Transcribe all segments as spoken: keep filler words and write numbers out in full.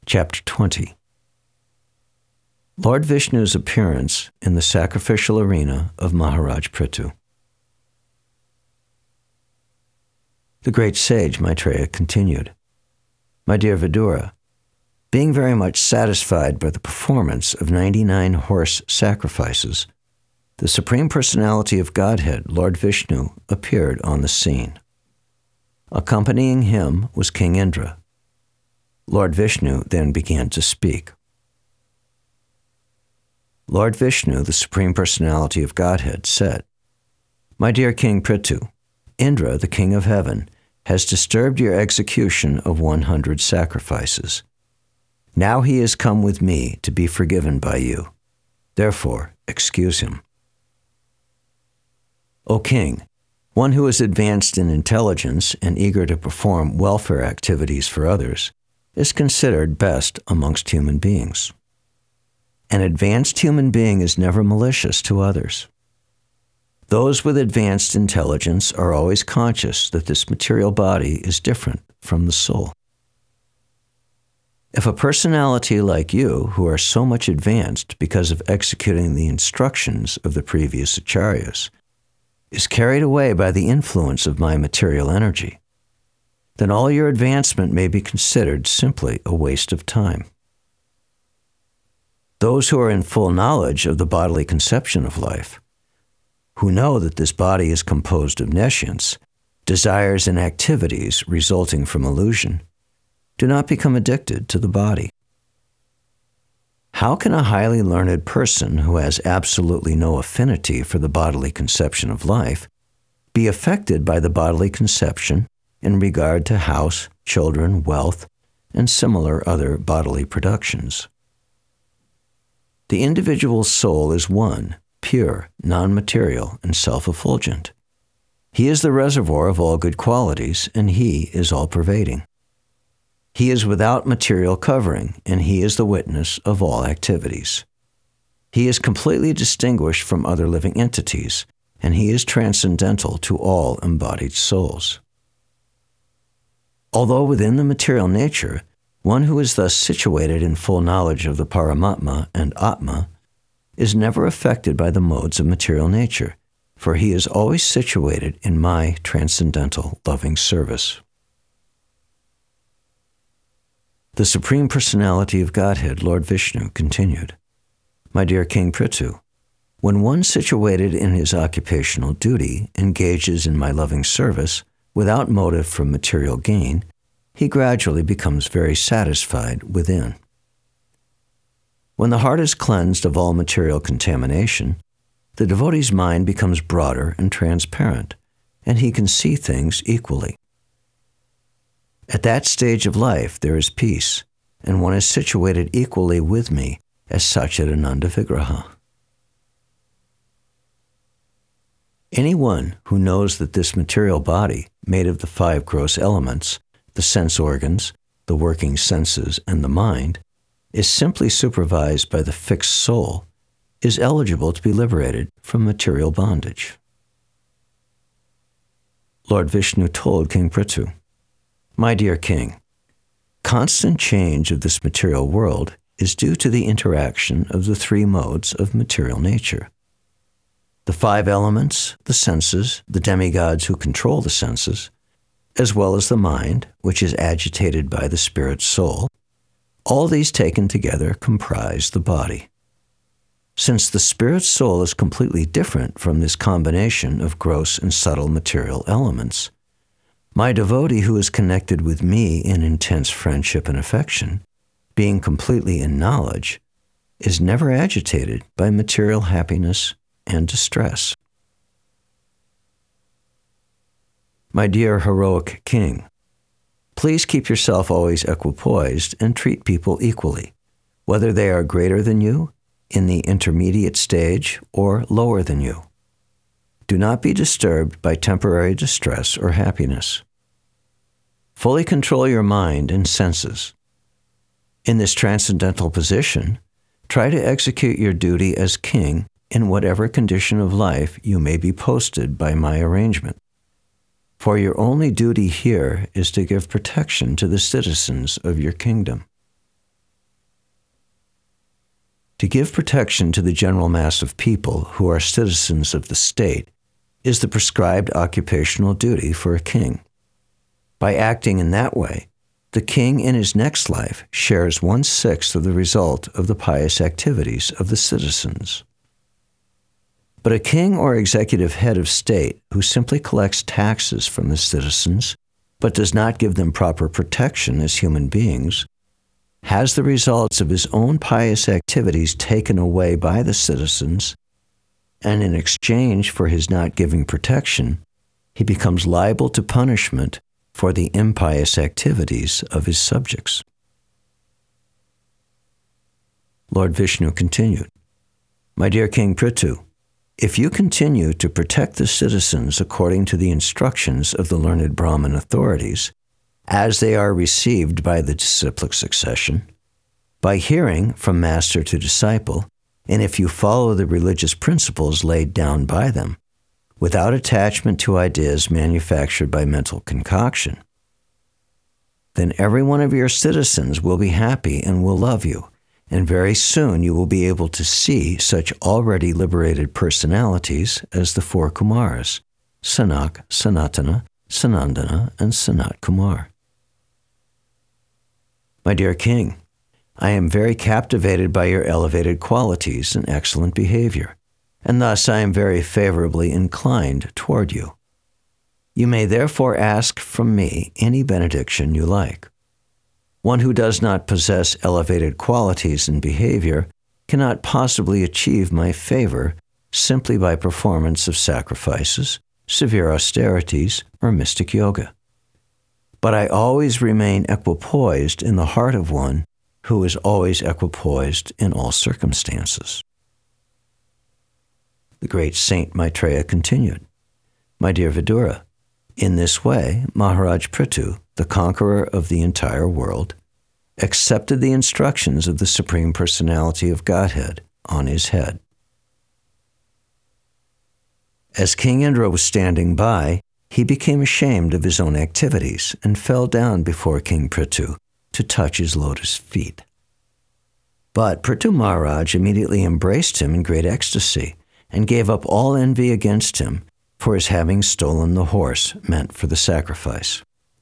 Chapter twenty. Lord Vishnu's appearance in the sacrificial arena of Maharaj Prithu. The great sage Maitreya continued, "My dear Vidura, being very much satisfied by the performance of ninety-nine horse sacrifices, the Supreme Personality of Godhead, Lord Vishnu, appeared on the scene. Accompanying him was King Indra. Lord Vishnu then began to speak. Lord Vishnu, the Supreme Personality of Godhead, said, 'My dear King Prithu, Indra, the King of Heaven, has disturbed your execution of one hundred sacrifices. Now he has come with me to be forgiven by you. Therefore, excuse him. O King, one who is advanced in intelligence and eager to perform welfare activities for others is considered best amongst human beings. An advanced human being is never malicious to others. Those with advanced intelligence are always conscious that this material body is different from the soul. If a personality like you, who are so much advanced because of executing the instructions of the previous acharyas, is carried away by the influence of my material energy, then all your advancement may be considered simply a waste of time. Those who are in full knowledge of the bodily conception of life, who know that this body is composed of nescience, desires and activities resulting from illusion, do not become addicted to the body. How can a highly learned person who has absolutely no affinity for the bodily conception of life be affected by the bodily conception in regard to house, children, wealth, and similar other bodily productions? The individual soul is one, pure, non-material, and self-effulgent. He is the reservoir of all good qualities, and he is all-pervading. He is without material covering, and he is the witness of all activities. He is completely distinguished from other living entities, and he is transcendental to all embodied souls. Although within the material nature, one who is thus situated in full knowledge of the Paramatma and Atma is never affected by the modes of material nature, for he is always situated in my transcendental loving service." The Supreme Personality of Godhead, Lord Vishnu, continued, "My dear King Prithu, when one situated in his occupational duty engages in my loving service without motive for material gain, he gradually becomes very satisfied within. When the heart is cleansed of all material contamination, the devotee's mind becomes broader and transparent, and he can see things equally. At that stage of life, there is peace, and one is situated equally with me as Satchidananda Vigraha. Anyone who knows that this material body, made of the five gross elements, the sense organs, the working senses, and the mind, is simply supervised by the fixed soul, is eligible to be liberated from material bondage." Lord Vishnu told King Prithu, "My dear King, constant change of this material world is due to the interaction of the three modes of material nature. The five elements, the senses, the demigods who control the senses, as well as the mind, which is agitated by the spirit soul, all these taken together comprise the body. Since the spirit soul is completely different from this combination of gross and subtle material elements, my devotee who is connected with me in intense friendship and affection, being completely in knowledge, is never agitated by material happiness and distress. My dear heroic King, please keep yourself always equipoised and treat people equally, whether they are greater than you, in the intermediate stage, or lower than you. Do not be disturbed by temporary distress or happiness. Fully control your mind and senses. In this transcendental position, try to execute your duty as king in whatever condition of life you may be posted by my arrangement. For your only duty here is to give protection to the citizens of your kingdom. To give protection to the general mass of people who are citizens of the state is the prescribed occupational duty for a king. By acting in that way, the king in his next life shares one-sixth of the result of the pious activities of the citizens. But a king or executive head of state who simply collects taxes from the citizens but does not give them proper protection as human beings has the results of his own pious activities taken away by the citizens, and in exchange for his not giving protection, he becomes liable to punishment for the impious activities of his subjects. Lord Vishnu continued, "My dear King Prithu, if you continue to protect the citizens according to the instructions of the learned Brahmin authorities, as they are received by the disciplic succession, by hearing from master to disciple, and if you follow the religious principles laid down by them, without attachment to ideas manufactured by mental concoction, then every one of your citizens will be happy and will love you, and very soon you will be able to see such already liberated personalities as the four Kumaras, Sanak, Sanatana, Sanandana, and Sanat Kumar. My dear King, I am very captivated by your elevated qualities and excellent behavior, and thus I am very favorably inclined toward you. You may therefore ask from me any benediction you like. One who does not possess elevated qualities and behavior cannot possibly achieve my favor simply by performance of sacrifices, severe austerities, or mystic yoga. But I always remain equipoised in the heart of one who is always equipoised in all circumstances." The great Saint Maitreya continued, "My dear Vidura, in this way, Maharaj Prithu, the conqueror of the entire world, accepted the instructions of the Supreme Personality of Godhead on his head. As King Indra was standing by, he became ashamed of his own activities and fell down before King Prithu to touch his lotus feet. But Prithu Maharaj immediately embraced him in great ecstasy and gave up all envy against him for his having stolen the horse meant for the sacrifice.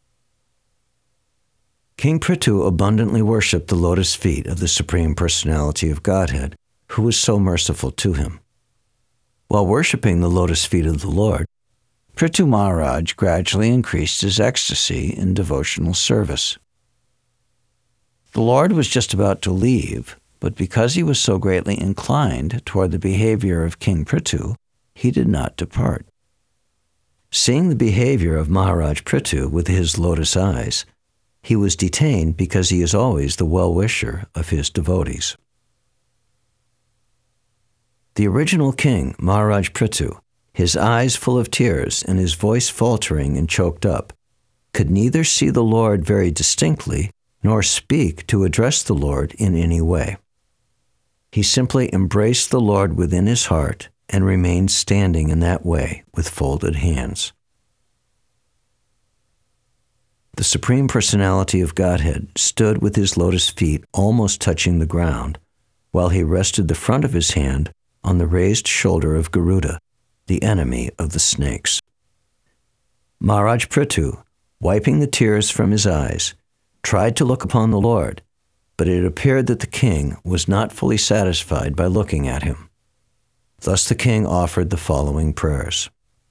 King Prithu abundantly worshipped the lotus feet of the Supreme Personality of Godhead, who was so merciful to him. While worshipping the lotus feet of the Lord, Prithu Maharaj gradually increased his ecstasy in devotional service. The Lord was just about to leave, but because he was so greatly inclined toward the behavior of King Prithu, he did not depart. Seeing the behavior of Maharaj Prithu with his lotus eyes, he was detained because he is always the well-wisher of his devotees. The original king, Maharaj Prithu, his eyes full of tears and his voice faltering and choked up, could neither see the Lord very distinctly nor speak to address the Lord in any way. He simply embraced the Lord within his heart and remained standing in that way with folded hands. The Supreme Personality of Godhead stood with his lotus feet almost touching the ground, while he rested the front of his hand on the raised shoulder of Garuda, the enemy of the snakes. Maharaj Prithu, wiping the tears from his eyes, tried to look upon the Lord, but it appeared that the king was not fully satisfied by looking at him. Thus the king offered the following prayers.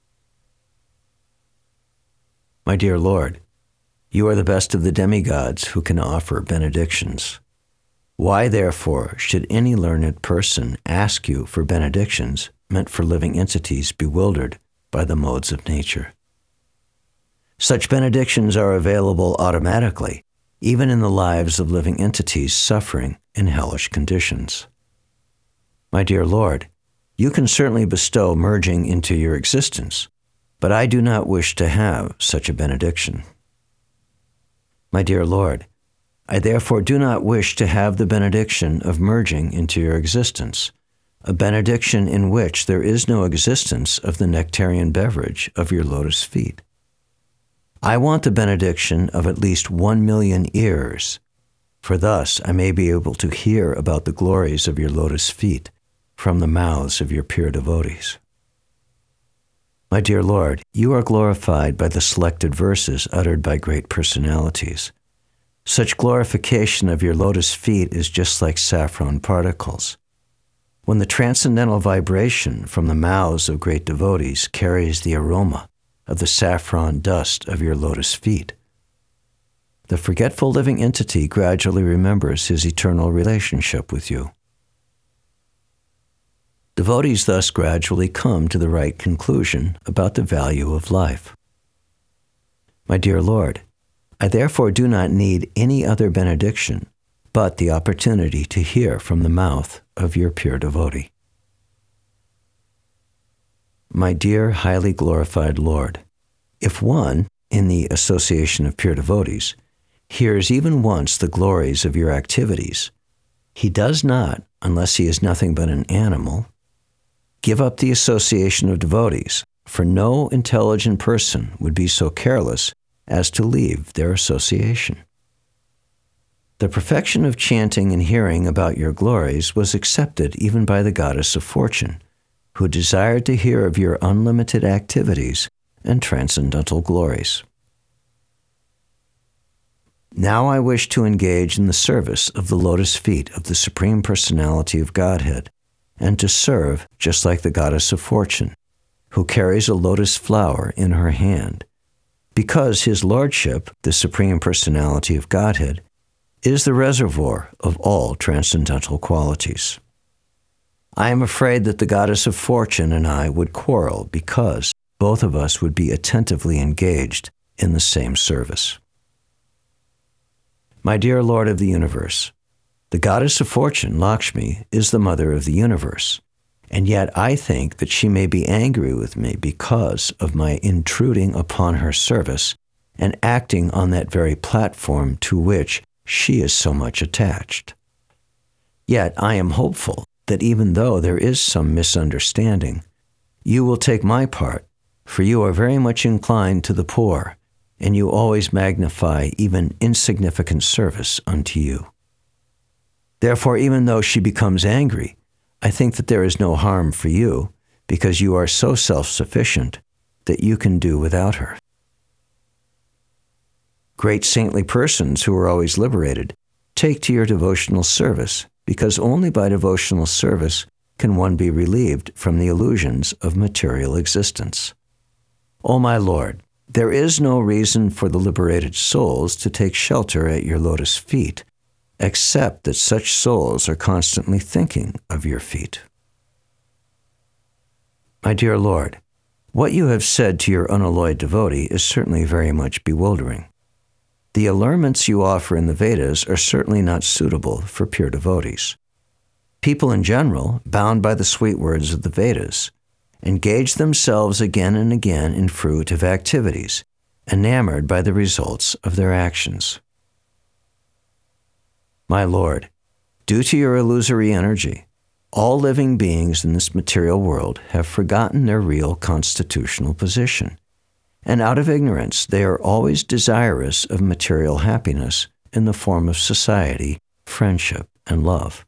My dear Lord, you are the best of the demigods who can offer benedictions. Why, therefore, should any learned person ask you for benedictions meant for living entities bewildered by the modes of nature? Such benedictions are available automatically, even in the lives of living entities suffering in hellish conditions. My dear Lord, you can certainly bestow merging into your existence, but I do not wish to have such a benediction. My dear Lord, I therefore do not wish to have the benediction of merging into your existence, a benediction in which there is no existence of the nectarian beverage of your lotus feet. I want the benediction of at least one million ears, for thus I may be able to hear about the glories of your lotus feet from the mouths of your pure devotees. My dear Lord, you are glorified by the selected verses uttered by great personalities. Such glorification of your lotus feet is just like saffron particles. When the transcendental vibration from the mouths of great devotees carries the aroma of the saffron dust of your lotus feet, the forgetful living entity gradually remembers his eternal relationship with you. Devotees thus gradually come to the right conclusion about the value of life. My dear Lord, I therefore do not need any other benediction but the opportunity to hear from the mouth of your pure devotee. My dear, highly glorified Lord, if one, in the association of pure devotees, hears even once the glories of your activities, he does not, unless he is nothing but an animal, give up the association of devotees, for no intelligent person would be so careless as to leave their association. The perfection of chanting and hearing about your glories was accepted even by the goddess of fortune, who desired to hear of your unlimited activities and transcendental glories. Now I wish to engage in the service of the lotus feet of the Supreme Personality of Godhead, and to serve just like the goddess of fortune, who carries a lotus flower in her hand, because his lordship, the Supreme Personality of Godhead, is the reservoir of all transcendental qualities. I am afraid that the goddess of fortune and I would quarrel because both of us would be attentively engaged in the same service. My dear Lord of the universe, the goddess of fortune, Lakshmi, is the mother of the universe, and yet I think that she may be angry with me because of my intruding upon her service and acting on that very platform to which she is so much attached. Yet I am hopeful that even though there is some misunderstanding, you will take my part, for you are very much inclined to the poor, and you always magnify even insignificant service unto you. Therefore, even though she becomes angry, I think that there is no harm for you, because you are so self-sufficient that you can do without her. Great saintly persons who are always liberated take to your devotional service, because only by devotional service can one be relieved from the illusions of material existence. O my Lord, there is no reason for the liberated souls to take shelter at your lotus feet, except that such souls are constantly thinking of your feet. My dear Lord, what you have said to your unalloyed devotee is certainly very much bewildering. The allurements you offer in the Vedas are certainly not suitable for pure devotees. People in general, bound by the sweet words of the Vedas, engage themselves again and again in fruitive activities, enamored by the results of their actions. My Lord, due to your illusory energy, all living beings in this material world have forgotten their real constitutional position, and out of ignorance they are always desirous of material happiness in the form of society, friendship, and love.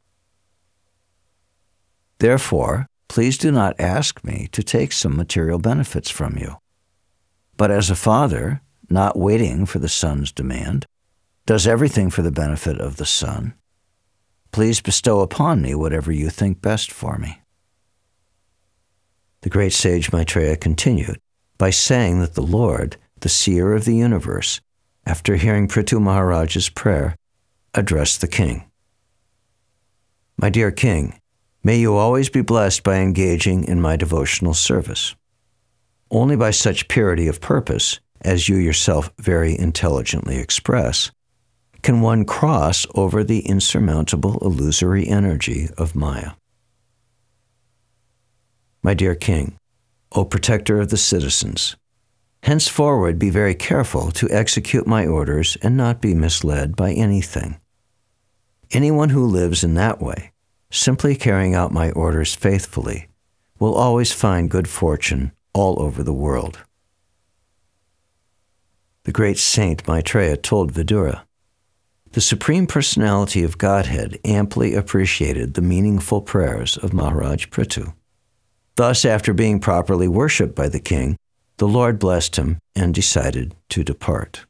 Therefore, please do not ask me to take some material benefits from you. But as a father, not waiting for the son's demand, does everything for the benefit of the son, please bestow upon me whatever you think best for me. The great sage Maitreya continued by saying that the Lord, the seer of the universe, after hearing Prithu Maharaj's prayer, addressed the king. My dear king, may you always be blessed by engaging in my devotional service. Only by such purity of purpose, as you yourself very intelligently express, can one cross over the insurmountable illusory energy of Maya. My dear king, O protector of the citizens, henceforward be very careful to execute my orders and not be misled by anything. Anyone who lives in that way, simply carrying out my orders faithfully, will always find good fortune all over the world. The great saint Maitreya told Vidura, The Supreme Personality of Godhead amply appreciated the meaningful prayers of Maharaj Prithu. Thus, after being properly worshipped by the king, the Lord blessed him and decided to depart.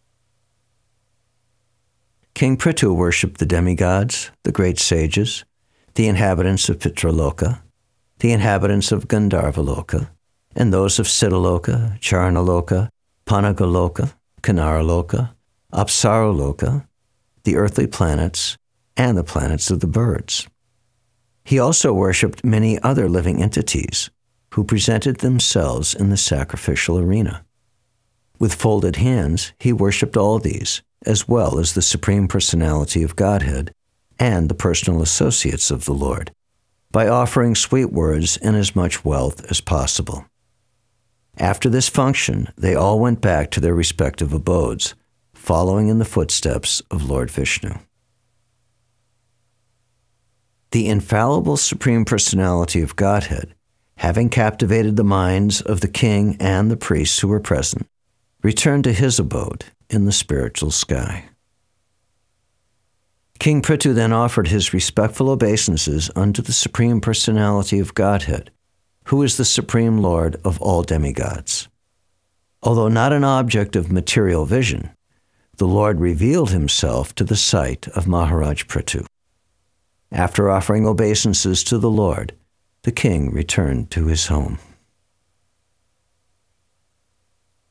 King Prithu worshipped the demigods, the great sages, the inhabitants of Pitraloka, the inhabitants of Gandharvaloka, and those of Siddhaloka, Charnaloka, Panagaloka, Kanaraloka, Apsaraloka, the earthly planets, and the planets of the birds. He also worshipped many other living entities who presented themselves in the sacrificial arena. With folded hands, he worshipped all these, as well as the Supreme Personality of Godhead and the personal associates of the Lord, by offering sweet words and as much wealth as possible. After this function, they all went back to their respective abodes, following in the footsteps of Lord Vishnu. The infallible Supreme Personality of Godhead, having captivated the minds of the king and the priests who were present, returned to his abode in the spiritual sky. King Prithu then offered his respectful obeisances unto the Supreme Personality of Godhead, who is the Supreme Lord of all demigods. Although not an object of material vision, the Lord revealed himself to the sight of Maharaj Prithu. After offering obeisances to the Lord, the king returned to his home.